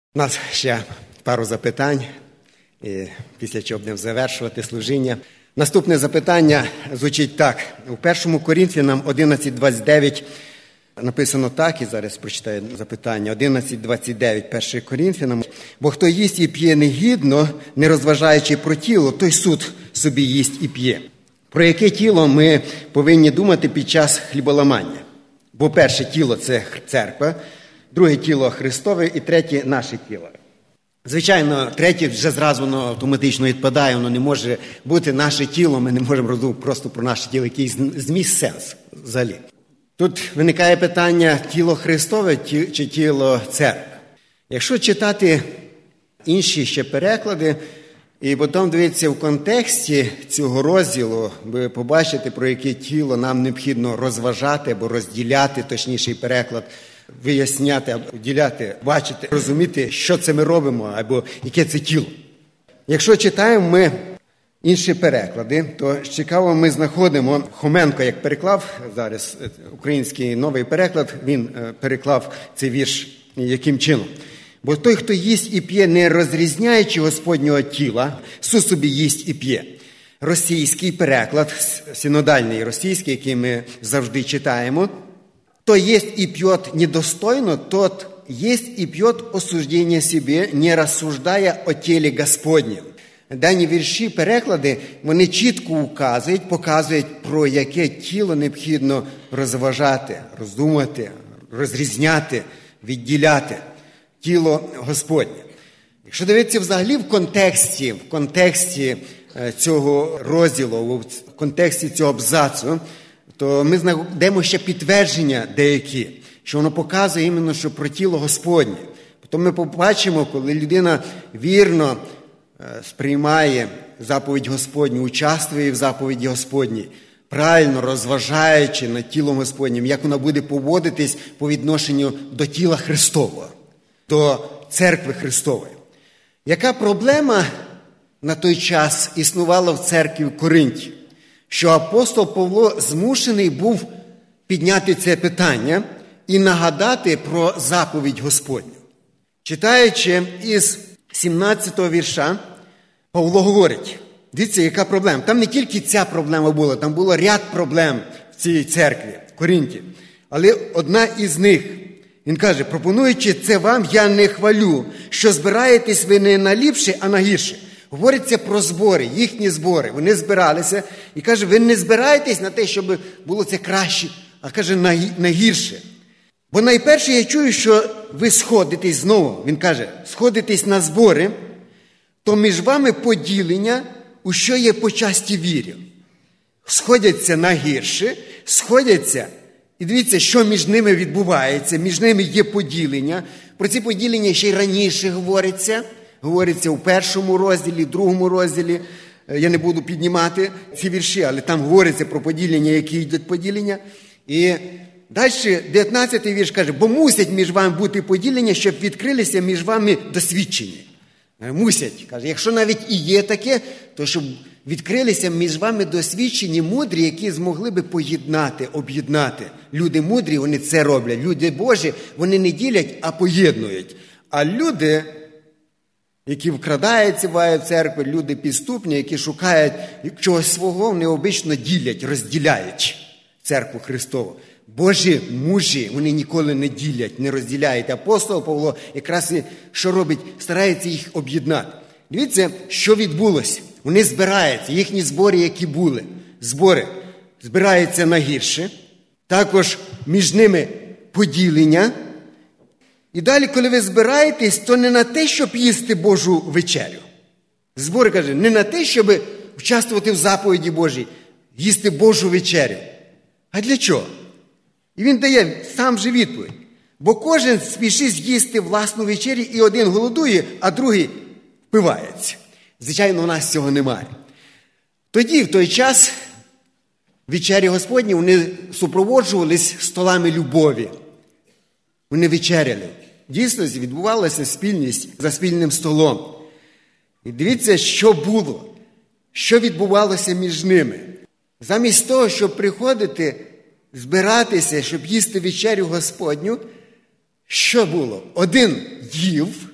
У нас ще пару запитань, і після чого будемо завершувати служіння. Наступне запитання звучить так. У 1 Коринфянам 11:29 написано так, і зараз прочитаю запитання. 11:29, 1 Коринфянам. «Бо хто їсть і п'є негідно, не розважаючи про тіло, той суд собі їсть і п'є». Про яке тіло ми повинні думати під час хліболамання? Бо перше тіло – це церква, друге тіло Христове і третє – наше тіло. Звичайно, третє вже зразу воно автоматично відпадає, воно не може бути наше тіло, ми не можемо розуміти просто про наше тіло, який зміст сенс взагалі. Тут виникає питання, тіло Христове чи тіло церкви. Якщо читати інші ще переклади, і потім дивитися в контексті цього розділу, ви побачите, про яке тіло нам необхідно розважати або розділяти, точніший переклад, виясняти, або діляти, бачити, розуміти, що це ми робимо, або яке це тіло. Якщо читаємо ми інші переклади, то цікаво ми знаходимо, Хоменко, як переклав, зараз український новий переклад, він переклав цей вірш яким чином. «Бо той, хто їсть і п'є, не розрізняючи Господнього тіла, су собі їсть і п'є». Російський переклад, синодальний російський, який ми завжди читаємо, «То есть и пьет недостойно, тот есть и пьет осуждение себе, не рассуждая о тілі Господнім». Дані вірші, переклади, вони чітко показують, про яке тіло необхідно розважати, роздумати, розрізняти, відділяти. Тіло Господнє. Якщо дивитися взагалі в контексті цього розділу, в контексті цього абзацу, то ми знайдемо ще підтвердження деякі, що воно показує іменно, що про тіло Господнє. Потім ми побачимо, коли людина вірно сприймає заповідь Господню, участвує в заповіді Господній, правильно розважаючи над тілом Господнім, як вона буде поводитись по відношенню до тіла Христового, до церкви Христової. Яка проблема на той час існувала в церкві в Коринті? Що апостол Павло змушений був підняти це питання і нагадати про заповідь Господню. Читаючи із 17-го вірша, Павло говорить, дивіться, яка проблема. Там не тільки ця проблема була, там було ряд проблем в цій церкві, в Коринті. Але одна із них, він каже, пропонуючи це вам, я не хвалю, що збираєтесь ви не на ліпше, а на гірше. Говориться про збори, їхні збори. Вони збиралися і каже, ви не збираєтесь на те, щоб було це краще, а каже, на гірше. Бо найперше я чую, що ви сходитесь знову, він каже, сходитесь на збори, то між вами поділення, у що є по часті вірі. Сходяться на гірше, сходяться. І дивіться, що між ними відбувається. Між ними є поділення. Про ці поділення ще й раніше говориться. Говориться у 1 розділі, 2 розділі. Я не буду піднімати ці вірші, але там говориться про поділення, які йдуть поділення. І далі 19-й вірш каже, бо мусять між вами бути поділення, щоб відкрилися між вами досвідчені. Мусять. Каже, якщо навіть і є таке, то щоб відкрилися між вами досвідчені, мудрі, які змогли би поєднати, об'єднати. Люди мудрі, вони це роблять. Люди Божі, вони не ділять, а поєднують. А люди, які вкрадаються в церкву, люди підступні, які шукають чогось свого, вони обично ділять, розділяють церкву Христову. Божі мужі, вони ніколи не ділять, не розділяють. Апостол Павло якраз що робить? Старається їх об'єднати. Дивіться, що відбулося. Вони збираються, їхні збори, які були. Збори збираються на гірше. Також між ними поділення. І далі, коли ви збираєтесь, то не на те, щоб їсти Божу вечерю. Збори, каже, не на те, щоб участвувати в заповіді Божій, їсти Божу вечерю. А для чого? І він дає сам же відповідь. Бо кожен спішить з'їсти власну вечерю, і один голодує, а другий впивається. Звичайно, у нас цього немає. Тоді, в той час, вечері Господні, вони супроводжувались столами любові. Вони вечеряли. Дійсно, відбувалася спільність за спільним столом. І дивіться, що було, що відбувалося між ними. Замість того, щоб приходити, збиратися, щоб їсти вечерю Господню, що було? Один їв,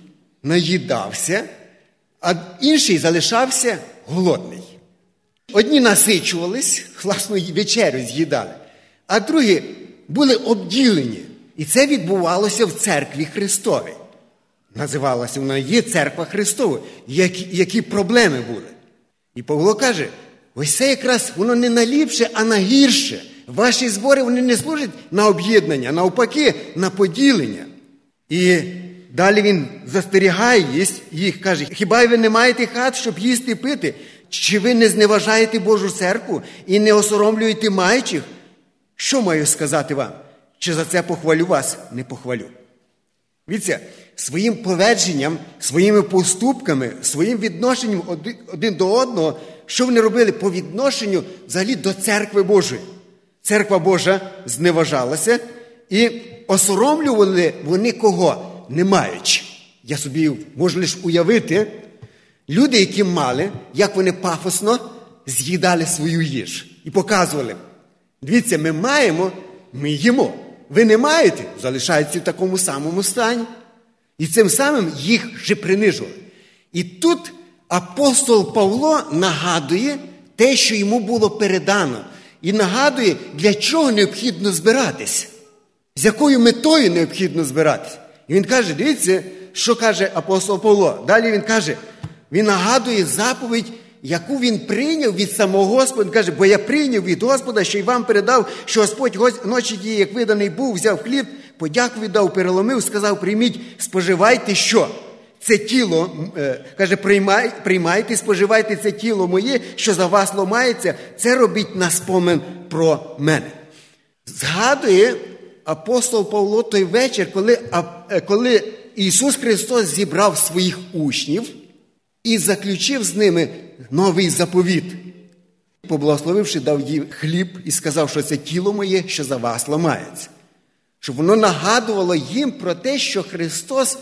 наїдався, а інший залишався голодний. Одні насичувались, власну вечерю з'їдали, а другі були обділені. І це відбувалося в церкві Христовій. Називалася вона є церква Христова. Які проблеми були. І Павло каже, ось це якраз воно не на ліпше, а на гірше. Ваші збори, вони не служать на об'єднання, навпаки, на поділення. І далі він застерігає їх, каже, хіба ви не маєте хат, щоб їсти і пити? Чи ви не зневажаєте Божу церкву і не осоромлюєте маючих? Що маю сказати вам? Чи за це похвалю вас? Не похвалю. Дивіться, своїм поведженням, своїми поступками, своїм відношенням один до одного, що вони робили по відношенню взагалі до церкви Божої. Церква Божа зневажалася і осоромлювали вони кого? Не маючи. Я собі можу лише уявити, люди, які мали, як вони пафосно з'їдали свою їжу і показували. Дивіться, ми маємо, ми їмо. Ви не маєте, залишаються в такому самому стані. І цим самим їх вже принижували. І тут апостол Павло нагадує те, що йому було передано. І нагадує, для чого необхідно збиратись. З якою метою необхідно збиратись. І він каже, дивіться, що каже апостол Павло. Далі він каже, він нагадує заповідь, яку він прийняв від самого Господа. Він каже, бо я прийняв від Господа, що й вам передав, що Господь ночі тієї, як виданий був, взяв хліб, подяку віддав, переломив, сказав, прийміть, споживайте що? Це тіло, каже, приймайте, споживайте це тіло моє, що за вас ломається, це робіть на спомин про мене. Згадує апостол Павло той вечір, коли Ісус Христос зібрав своїх учнів і заключив з ними новий заповіт. Поблагословивши, дав їм хліб і сказав, що це тіло моє, що за вас ламається. Щоб воно нагадувало їм про те, що Христос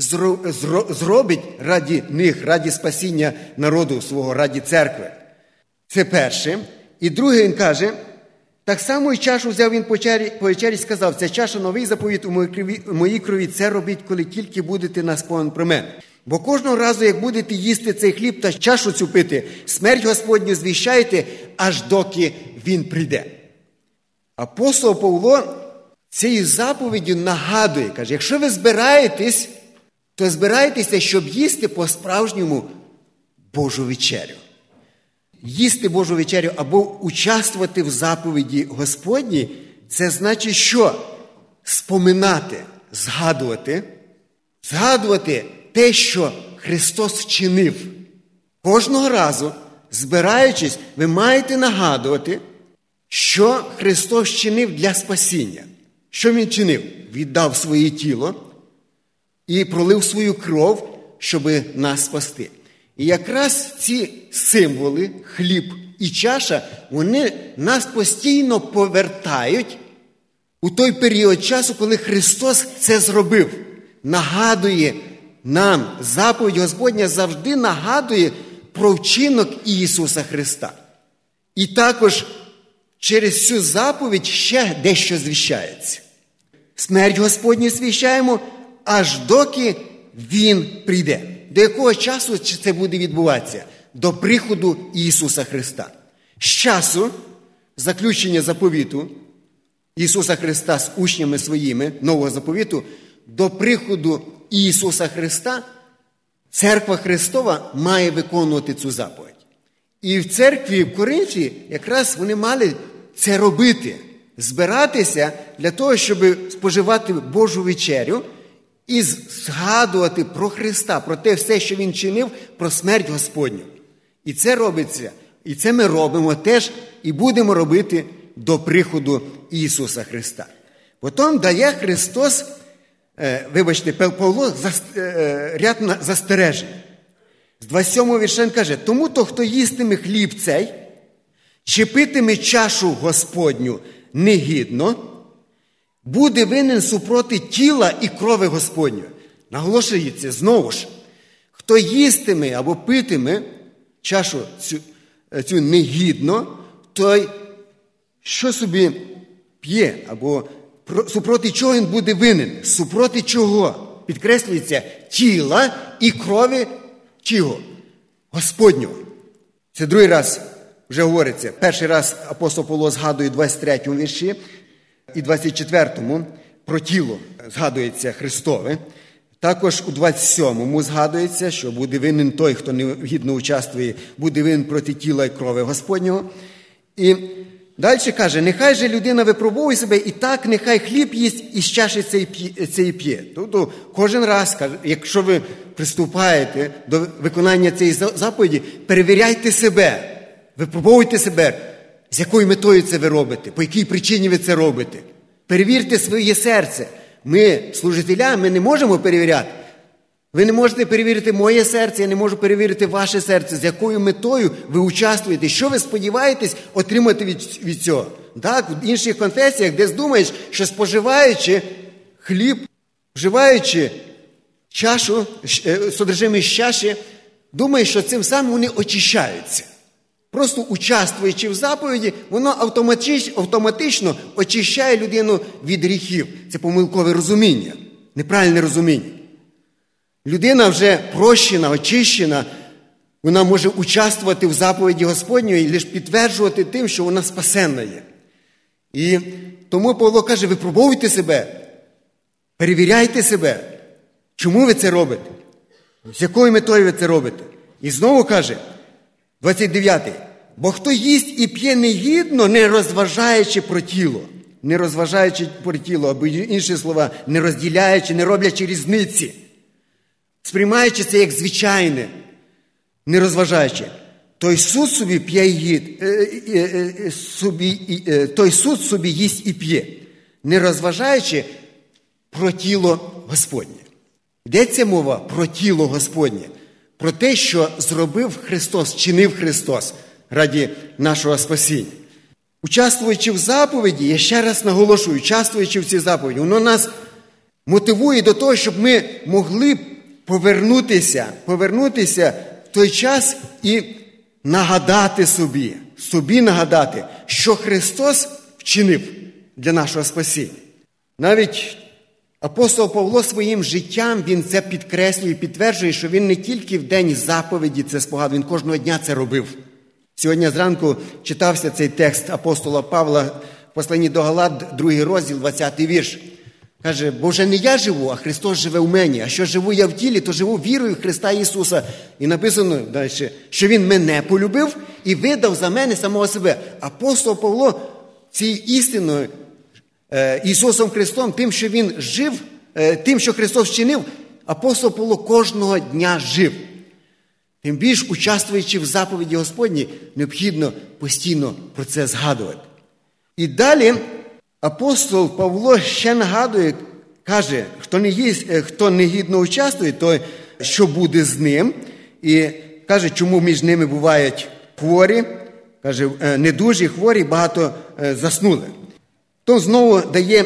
зробить раді них, раді спасіння народу свого, раді церкви. Це перше. І друге, він каже, так само і чашу взяв він по вечері і сказав, ця чаша новий заповіт у моїй крові, це робіть, коли тільки будете на спомин про мене. Бо кожного разу, як будете їсти цей хліб та чашу цю пити, смерть Господню звіщаєте, аж доки він прийде. Апостол Павло цією заповіддю нагадує, каже, якщо ви збираєтесь, то збирайтеся, щоб їсти по-справжньому Божу вечерю. Їсти Божу вечерю або участвувати в заповіді Господній, це значить що? Споминати, згадувати те, що Христос вчинив. Кожного разу, збираючись, ви маєте нагадувати, що Христос вчинив для спасіння. Що Він чинив? Віддав своє тіло і пролив свою кров, щоб нас спасти. І якраз ці символи, хліб і чаша, вони нас постійно повертають у той період часу, коли Христос це зробив. Нагадує нам, заповідь Господня завжди нагадує про вчинок Ісуса Христа. І також через цю заповідь ще дещо звіщається. Смерть Господню звіщаємо, аж доки Він прийде. До якого часу це буде відбуватися? До приходу Ісуса Христа. З часу заключення заповіту Ісуса Христа з учнями своїми, нового заповіту, до приходу Ісуса Христа церква Христова має виконувати цю заповідь. І в церкві в Коринфі якраз вони мали це робити. Збиратися для того, щоб споживати Божу вечерю і згадувати про Христа, про те все, що Він чинив, про смерть Господню. І це робиться, і це ми робимо теж, і будемо робити до приходу Ісуса Христа. Потім дає Христос, Павло, ряд застережень. З 27-го вірша він каже, тому то, хто їстиме хліб цей, чи питиме чашу Господню негідно, буде винен супроти тіла і крови Господньої. Наголошується знову ж, хто їстиме або питиме чашу цю негідно, той що собі п'є, або супроти чого він буде винен? Супроти чого? підкреслюється тіла і крові чого? Господнього. Це другий раз вже говориться. Перший раз апостол Павло згадує у 23-му вірші і 24-му про тіло згадується Христове. Також у 27-му згадується, що буде винен той, хто негідно участвує, буде винен проти тіла і крови Господнього. І далі каже, нехай же людина випробовує себе, і так нехай хліб їсть і з чаші цієї п'є. Тобто кожен раз, якщо ви приступаєте до виконання цієї заповіді, перевіряйте себе, випробовуйте себе, з якою метою це ви робите, по якій причині ви це робите. Перевірте своє серце. Ми, служителя, ми не можемо перевіряти. Ви не можете перевірити моє серце, я не можу перевірити ваше серце, з якою метою ви участвуєте, що ви сподіваєтесь отримати від цього. Так, в інших конфесіях десь думаєш, що споживаючи хліб, вживаючи чашу, содержимое з чаші, думаєш, що цим самим вони очищаються. Просто участвуючи в заповіді, воно автоматично очищає людину від гріхів. Це помилкове розуміння, неправильне розуміння. Людина вже прощена, очищена, вона може участвувати в заповіді Господньої і лише підтверджувати тим, що вона спасенна є. І тому Павло каже, випробовуйте себе, перевіряйте себе. Чому ви це робите? З якою метою ви це робите? І знову каже, 29-й. Бо хто їсть і п'є негідно, не розважаючи про тіло. Не розважаючи про тіло, або інші слова, не розділяючи, не роблячи різниці. Сприймаючи це як звичайне, не розважаючи. Той суд собі їсть і п'є, не розважаючи про тіло Господнє. Йдеться мова про тіло Господнє, про те, що зробив Христос, чинив Христос ради нашого спасіння. Участвуючи в заповіді, я ще раз наголошую, участвуючи в цій заповіді, воно нас мотивує до того, щоб ми могли повернутися в той час і нагадати собі нагадати, що Христос вчинив для нашого спасіння. Навіть апостол Павло своїм життям, він це підкреслює, підтверджує, що він не тільки в день заповіді це спогадав, він кожного дня це робив. Сьогодні зранку читався цей текст апостола Павла в посланні до Галат, 2 розділ, 20 вірш. Каже, бо вже не я живу, а Христос живе в мені. А що живу я в тілі, то живу вірою в Христа Ісуса. І написано далі, що Він мене полюбив і видав за мене самого себе. Апостол Павло цією істиною, Ісусом Христом, тим, що Він жив, тим, що Христос вчинив, апостол Павло кожного дня жив. Тим більш, участвуючи в заповіді Господній, необхідно постійно про це згадувати. І далі апостол Павло ще нагадує, каже, хто негідно участвує, то що буде з ним. І каже, чому між ними бувають хворі, каже, недужі, хворі, багато заснули. То знову дає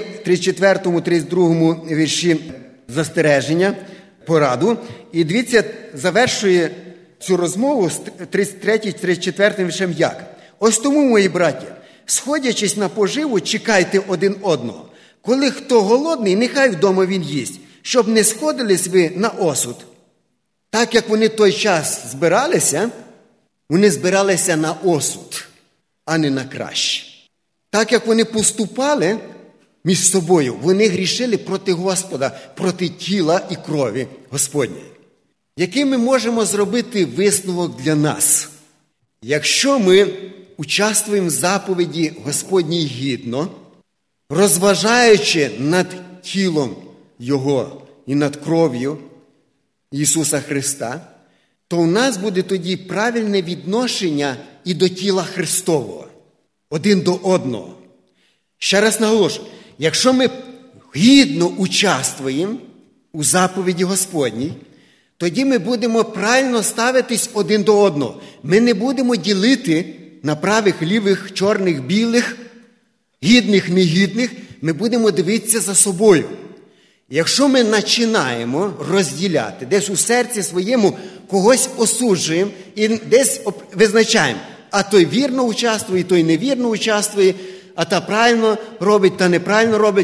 34-32 вірші застереження, пораду. І дивіться, завершує цю розмову з 33-34 віршем як. Ось тому, мої браті, сходячись на поживу, чекайте один одного. Коли хто голодний, нехай вдома він їсть, щоб не сходились ви на осуд. Так, як вони той час збиралися, вони збиралися на осуд, а не на краще. Так, як вони поступали між собою, вони грішили проти Господа, проти тіла і крові Господньої. Який ми можемо зробити висновок для нас? Якщо ми участвуємо в заповіді Господній гідно, розважаючи над тілом Його і над кров'ю Ісуса Христа, то у нас буде тоді правильне відношення і до тіла Христового, один до одного. Ще раз наголошую, якщо ми гідно участвуємо у заповіді Господній, тоді ми будемо правильно ставитись один до одного. Ми не будемо ділити на правих, лівих, чорних, білих, гідних, негідних. Ми будемо дивитися за собою. Якщо ми починаємо розділяти, десь у серці своєму когось осуджуємо і десь визначаємо, а той вірно участвує, той невірно участвує, а та правильно робить, та неправильно робить,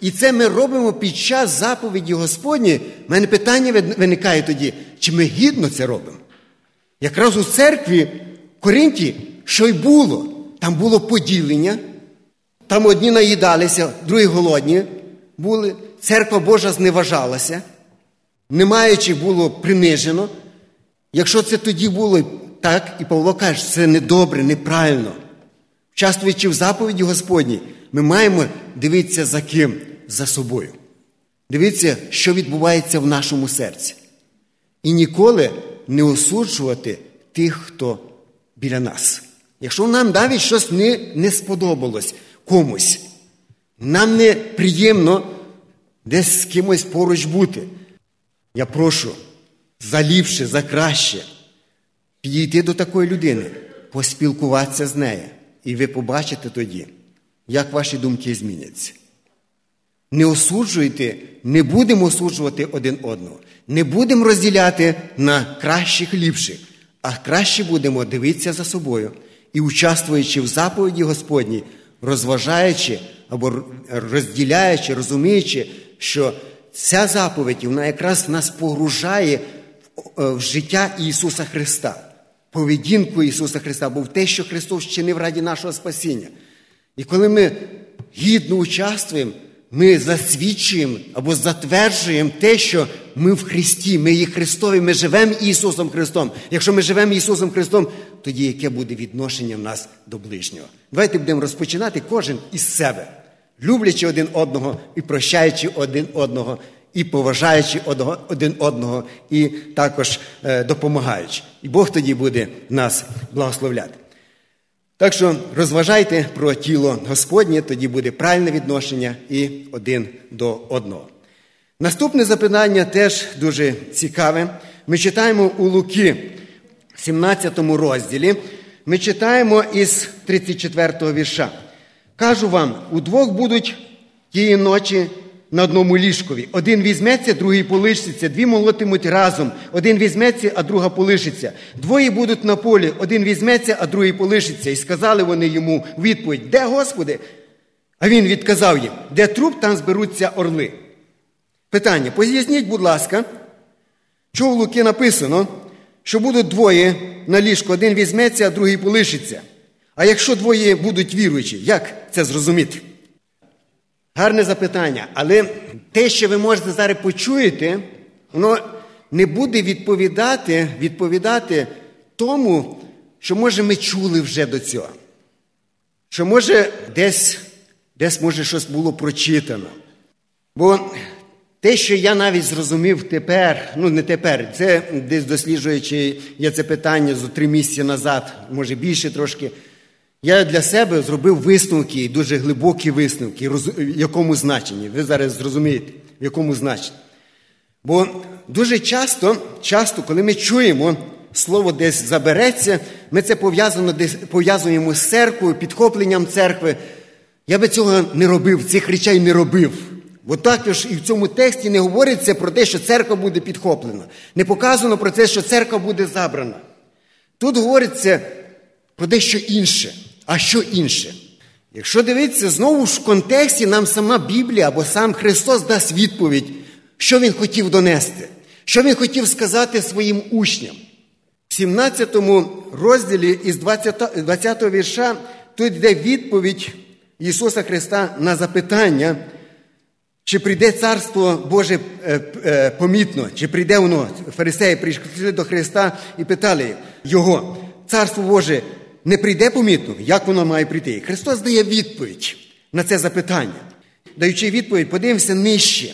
І це ми робимо під час заповіді Господні. У мене питання виникає тоді, чи ми гідно це робимо? Якраз у церкві в Коринті, що й було. Там було поділення, там одні наїдалися, другі голодні були. Церква Божа зневажалася, не маючи було принижено. Якщо це тоді було так, і Павло каже, це недобре, неправильно. Участвуючи в заповіді Господній, ми маємо дивитися за ким? За собою. Дивитися, що відбувається в нашому серці. І ніколи не осуджувати тих, хто біля нас. Якщо нам навіть щось не сподобалось комусь, нам не приємно десь з кимось поруч бути. Я прошу за ліпше, за краще підійти до такої людини, поспілкуватися з нею. І ви побачите тоді, як ваші думки зміняться. Не осуджуйте, не будемо осуджувати один одного. Не будемо розділяти на кращих, ліпших, а краще будемо дивитися за собою і, участвуючи в заповіді Господній, розважаючи або розділяючи, розуміючи, що ця заповідь, вона якраз нас погружає в життя Ісуса Христа, поведінку Ісуса Христа, бо в те, що Христос вчинив раді нашого спасіння. І коли ми гідно участвуємо, ми засвідчуємо або затверджуємо те, що ми в Христі, ми є Христові, ми живемо Ісусом Христом. Якщо ми живемо Ісусом Христом, тоді яке буде відношення в нас до ближнього? Давайте будемо розпочинати кожен із себе, люблячи один одного і прощаючи один одного, і поважаючи один одного, і також допомагаючи. І Бог тоді буде нас благословляти. Так що розважайте про тіло Господнє, тоді буде правильне відношення і один до одного. Наступне запитання теж дуже цікаве. Ми читаємо у Луки, 17 розділі, ми читаємо із 34-го вірша. «Кажу вам, удвох будуть тієї ночі на одному ліжкові. Один візьметься, другий полишиться. Дві молотимуть разом. Один візьметься, а друга полишиться. Двоє будуть на полі. Один візьметься, а другий полишиться. І сказали вони йому у відповідь: де, Господи? А він відказав їм: де труп, там зберуться орли». Питання. Поясніть, будь ласка, що в Луки написано, що будуть двоє на ліжку. Один візьметься, а другий полишиться. А якщо двоє будуть віруючі, як це зрозуміти? Гарне запитання, але те, що ви можете зараз почуєте, воно не буде відповідати тому, що, може, ми чули вже до цього. Що, може, десь може, щось було прочитано. Бо те, що я навіть зрозумів тепер, не тепер, це десь досліджуючи я це питання зо 3 місяці назад, може більше трошки, я для себе зробив висновки, дуже глибокі висновки, в якому значенні. Ви зараз зрозумієте, в якому значенні. Бо дуже часто, коли ми чуємо, слово десь забереться, ми це пов'язуємо з церквою, підхопленням церкви. Я би цього не робив, цих речей не робив. Бо також і в цьому тексті не говориться про те, що церква буде підхоплена. Не показано про те, що церква буде забрана. Тут говориться про дещо інше. А що інше? Якщо дивитися, знову ж в контексті нам сама Біблія або сам Христос дасть відповідь, що Він хотів донести, що Він хотів сказати своїм учням. В 17 розділі із 20 вірша тут йде відповідь Ісуса Христа на запитання, чи прийде Царство Боже помітно, чи прийде воно. Фарисеї прийшли до Христа і питали Його: Царство Боже не прийде помітно? Як воно має прийти? І Христос дає відповідь на це запитання. Даючи відповідь, подивимося нижче.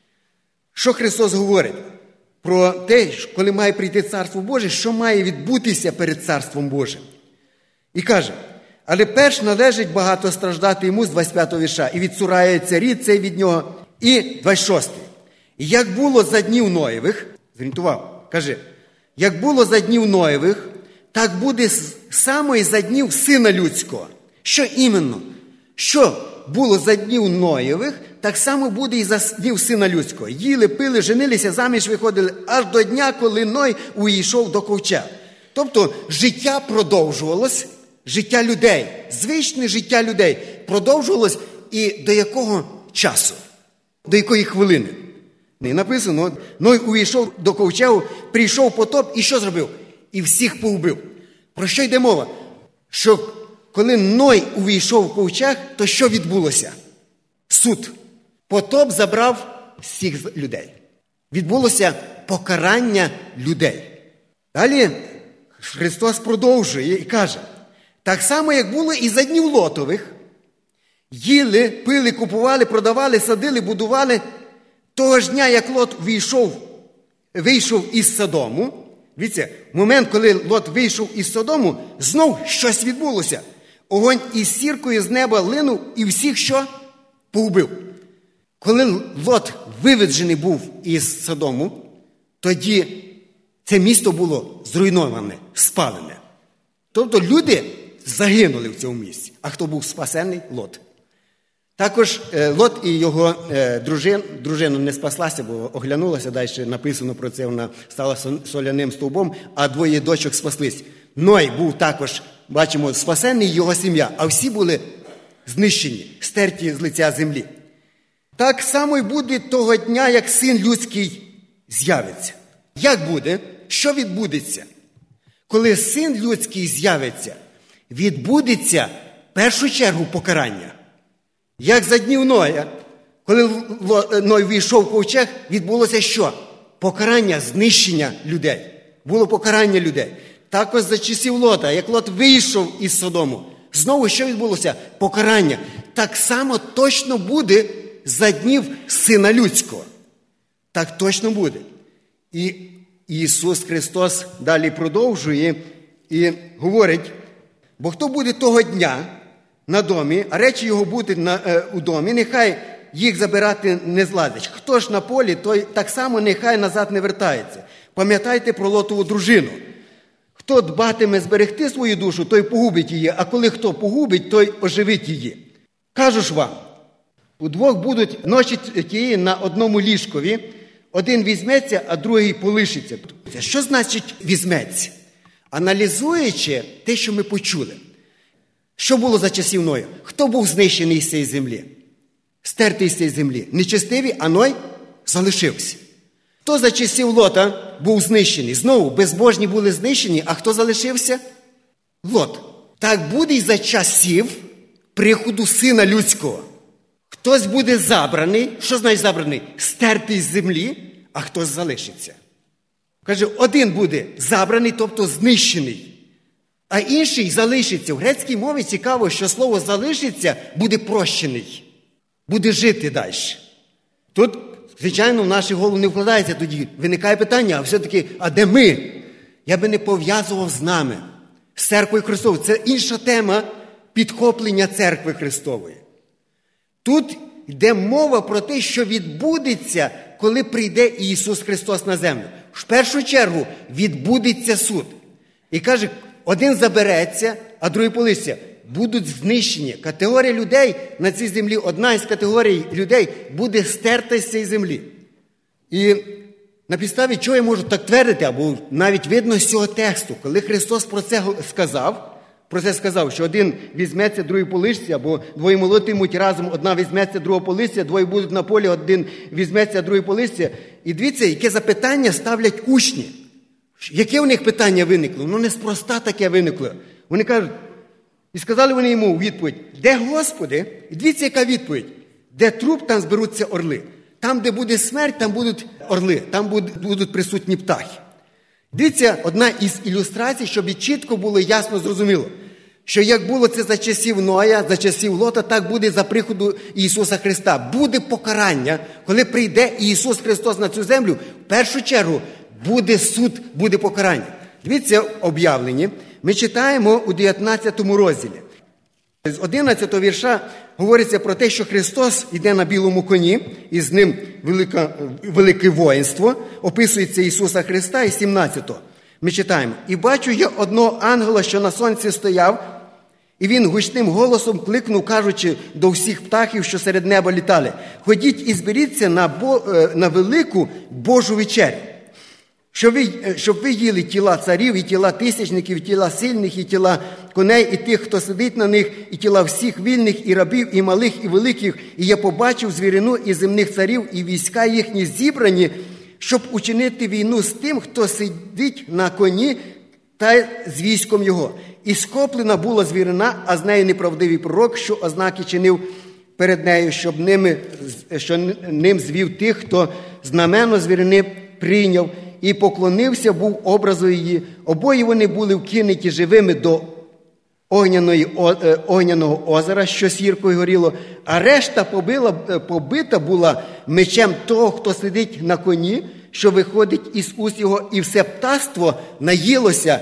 Що Христос говорить про те, коли має прийти Царство Боже, що має відбутися перед Царством Божим. І каже: але перш належить багато страждати йому, з 25-го вірша, і відсурається рід цей від нього. І 26-й. І як було за днів Ноєвих, зверніть увагу, каже, як було за днів Ноєвих, так буде саме і за днів Сина Людського. Що іменно? Що було за днів Ноєвих, так само буде і за днів Сина Людського. Їли, пили, женилися, заміж виходили, аж до дня, коли Ной увійшов до ковча. Тобто життя продовжувалось, життя людей, звичне життя людей продовжувалось, і до якого часу? до якої хвилини. І написано, Ной увійшов до ковчегу, прийшов потоп і що зробив? І всіх погубив. Про що йде мова? Що коли Ной увійшов в ковчег, то що відбулося? Суд. Потоп забрав всіх людей. Відбулося покарання людей. Далі Христос продовжує і каже, так само, як було і за днів Лотових, їли, пили, купували, продавали, садили, будували. Того ж дня, як Лот вийшов із Содому, дивіться, в момент, коли Лот вийшов із Содому, знов щось відбулося. Огонь із сіркою з неба линув і всіх що? Погубив. Коли Лот виведжений був із Содому, тоді це місто було зруйноване, спалене. Тобто люди загинули в цьому місці. А хто був спасений? Лот. Також Лот і його дружина не спаслася, бо оглянулася, далі написано про це, вона стала соляним стовбом, а двоє дочок спаслись. Ной був також, бачимо, спасений, його сім'я, а всі були знищені, стерті з лиця землі. Так само й буде того дня, як Син Людський з'явиться. Як буде? Що відбудеться? Коли Син Людський з'явиться, відбудеться в першу чергу покарання. Як за днів Ноя, коли Ной війшов в ковчег, відбулося що? Покарання, знищення людей. Було покарання людей. Також за часів Лота, як Лот вийшов із Содому, знову що відбулося? Покарання. Так само точно буде за днів Сина Людського. Так точно буде. І Ісус Христос далі продовжує і говорить, бо хто буде того дня на домі, а речі його будуть у домі, нехай їх забирати не зладить. Хто ж на полі, той так само нехай назад не вертається. Пам'ятайте про Лотову дружину. Хто дбатиме зберегти свою душу, той погубить її, а коли хто погубить, той оживить її. Кажу ж вам, удвох будуть ночі тієї на одному ліжкові, один візьметься, а другий полишиться. Що значить візьметься? Аналізуючи те, що ми почули. Що було за часів Ноя? Хто був знищений з цієї землі? Стертий з цієї землі. Нечестиві, а Ной залишився. Хто за часів Лота був знищений? Знову, безбожні були знищені, а хто залишився? Лот. Так буде й за часів приходу Сина Людського. Хтось буде забраний. Що значить забраний? Стертий з землі, а хтось залишиться. Каже, один буде забраний, тобто знищений. А інший залишиться. В грецькій мові цікаво, що слово «залишиться» буде прощений. Буде жити далі. Тут, звичайно, в наші голови не вкладається. Тоді виникає питання, а все-таки, а де ми? Я би не пов'язував з нами, з Церквою Христовою. Це інша тема підхоплення Церкви Христової. Тут йде мова про те, що відбудеться, коли прийде Ісус Христос на землю. В першу чергу відбудеться суд. І каже, один забереться, а другий полишиться. Будуть знищені. Категорія людей на цій землі, одна із категорій людей буде стерта з цієї землі. І на підставі чого я можу так твердити, або навіть видно з цього тексту, коли Христос про це сказав, що один візьметься, другий полишиться, або двоє молотимуть разом, одна візьметься, друга полишиться, двоє будуть на полі, один візьметься, другий полишиться. І дивіться, яке запитання ставлять учні. Яке у них питання виникло? Ну, неспроста таке виникло. Вони кажуть, і сказали вони йому у відповідь, де Господи? І дивіться, яка відповідь. Де труп, там зберуться орли. Там, де буде смерть, там будуть орли, там будуть присутні птахи. Дивіться, одна із ілюстрацій, щоб чітко було ясно зрозуміло, що як було це за часів Ноя, за часів Лота, так буде за приходу Ісуса Христа. Буде покарання, коли прийде Ісус Христос на цю землю, в першу чергу буде суд, буде покарання. Дивіться, об'явлені. Ми читаємо у 19 розділі. З 11 вірша говориться про те, що Христос йде на білому коні, і з ним велике воїнство. Описується Ісуса Христа, і 17-го. Ми читаємо. «І бачу я одного ангела, що на сонці стояв, і він гучним голосом кликнув, кажучи до всіх птахів, що серед неба літали, ходіть і зберіться на велику Божу вечерю, щоб ви їли тіла царів, і тіла тисячників, і тіла сильних, і тіла коней і тих, хто сидить на них, і тіла всіх вільних, і рабів, і малих, і великих. І я побачив звірину і земних царів, і війська їхні зібрані, щоб учинити війну з тим, хто сидить на коні та з військом його. І скоплена була звірина, а з нею неправдивий пророк, що ознаки чинив перед нею, щоб ним звів тих, хто знамено звірини прийняв і поклонився був образу її. Обоє вони були вкинуті живими до огняного озера, що сіркою горіло, а решта побита була мечем того, хто сидить на коні, що виходить із уст його, і все птаство наїлося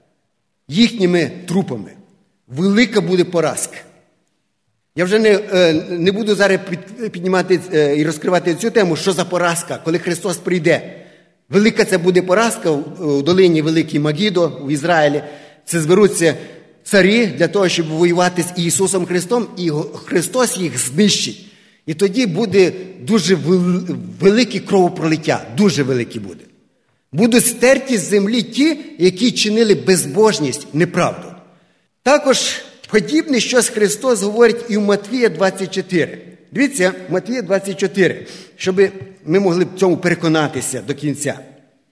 їхніми трупами. Велика буде поразка. Я вже не буду зараз піднімати і розкривати цю тему, що за поразка, коли Христос прийде. Велика це буде поразка у долині Великій Магідо в Ізраїлі. Це зберуться царі для того, щоб воювати з Ісусом Христом, і Христос їх знищить. І тоді буде дуже велике кровопролиття, дуже велике буде. Будуть стерті з землі ті, які чинили безбожність, неправду. Також подібне щось Христос говорить і в Матвія 24. Дивіться, Матвія 24, щоб ми могли в цьому переконатися до кінця.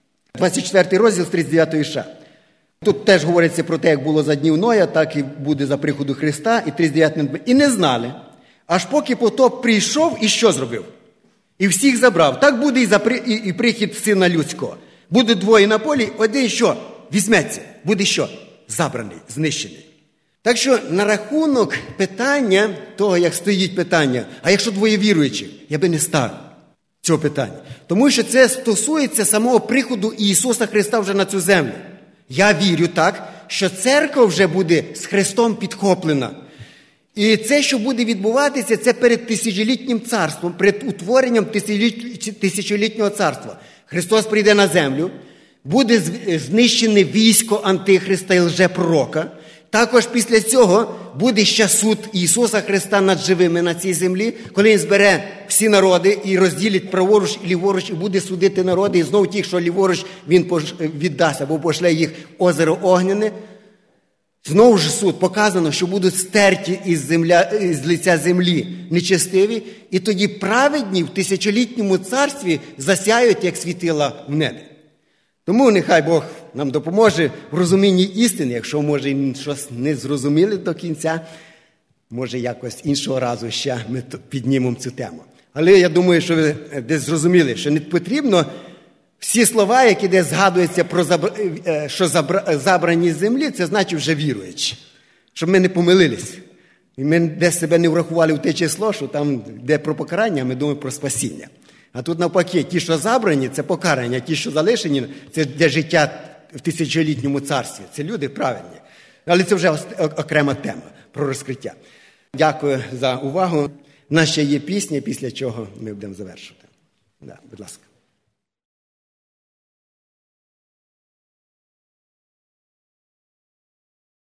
24 розділ з 39 вірша. Тут теж говориться про те, як було за днів Ноя, так і буде за приходу Христа, і 39. І не знали, аж поки потоп прийшов і що зробив? І всіх забрав. Так буде і прихід Сина Людського. Буде двоє на полі, один що? Візьметься. Буде що? Забраний, знищений. Так що на рахунок питання, того, як стоїть питання, а якщо двоє віруючих, я би не ставив цього питання. Тому що це стосується самого приходу Ісуса Христа вже на цю землю. Я вірю так, що церква вже буде з Христом підхоплена. І це, що буде відбуватися, це перед тисячолітнім царством, перед утворенням тисячолітнього царства. Христос прийде на землю, буде знищене військо Антихриста і лжепророка. Також після цього буде ще суд Ісуса Христа над живими на цій землі, коли Він збере всі народи і розділить праворуч і ліворуч, і буде судити народи, і знову ті, що ліворуч, Він віддасть або пошле їх в озеро Огняне. Знову ж суд показано, що будуть стерті із лиця землі нечестиві, і тоді праведні в тисячолітньому царстві засяють, як світила в небі. Тому нехай Бог нам допоможе в розумінні істини, якщо, може, щось не зрозуміли до кінця, може, якось іншого разу ще ми піднімемо цю тему. Але я думаю, що ви десь зрозуміли, що не потрібно всі слова, які десь згадуються про що забрані з землі, це значить вже віруючи. Щоб ми не помилились. І ми десь себе не врахували в те число, що там, де про покарання, ми думаємо про спасіння. А тут навпаки, ті, що забрані, це покарання, а ті, що залишені, це для життя в тисячолітньому царстві. Це люди правильні. Але це вже окрема тема про розкриття. Дякую за увагу. У нас ще є пісня, після чого ми будемо завершувати. Будь ласка.